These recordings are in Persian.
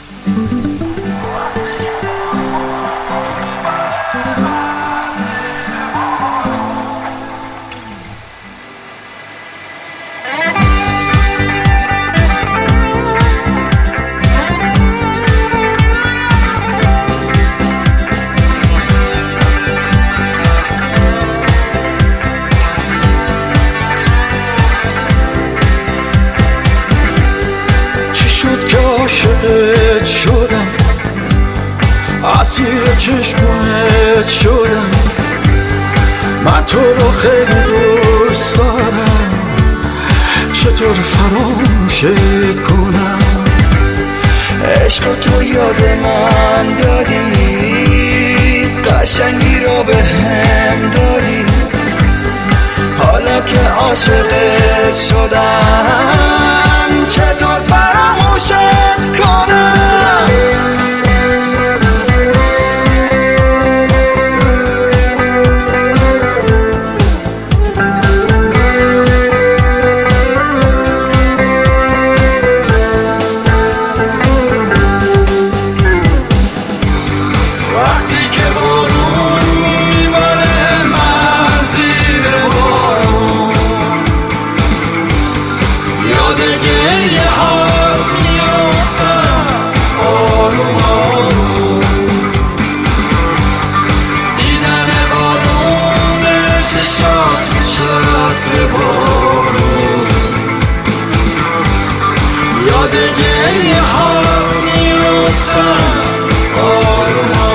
عاشقت شدم، اسیر چشمت شدم، من تو رو خیلی دوست دارم، چطور فراموشت کنم؟ عشق تو یاد من دادی، قشنگی رو به هم دادی، حالا که عاشقت شدم چطور فراموشت کنم؟ وقتی که بارون میبره من زیر بارون، یاد گریه هات میافتم آروم آروم، دیدن بارون چشات چشات بارون، یاد گریه هات میافتم آروم آروم.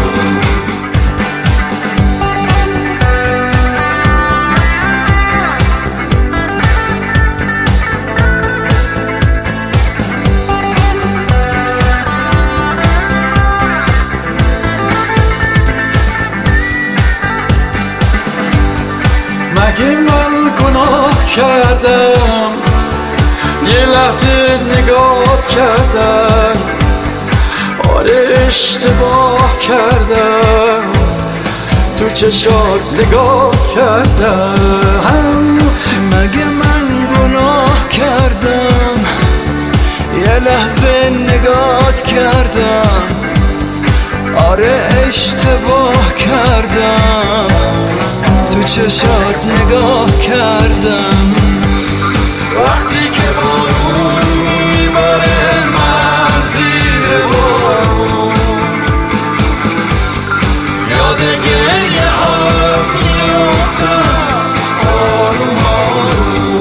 مگه من گناه کردم یه لحظه نگاه کردم؟ آره اشتباه کردم، تو چشات نگاه کردم. مگه من گناه کردم یه لحظه نگاه کردم؟ آره اشتباه کردم، تو چشات نگاه کردم. وقتی که بارون میبره من زیر بارون، یاد گریه هات میافتم آروم آروم،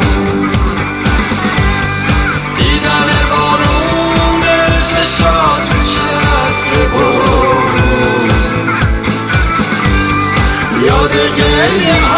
دیدن بارون چشات چشات بارون، یاد گریه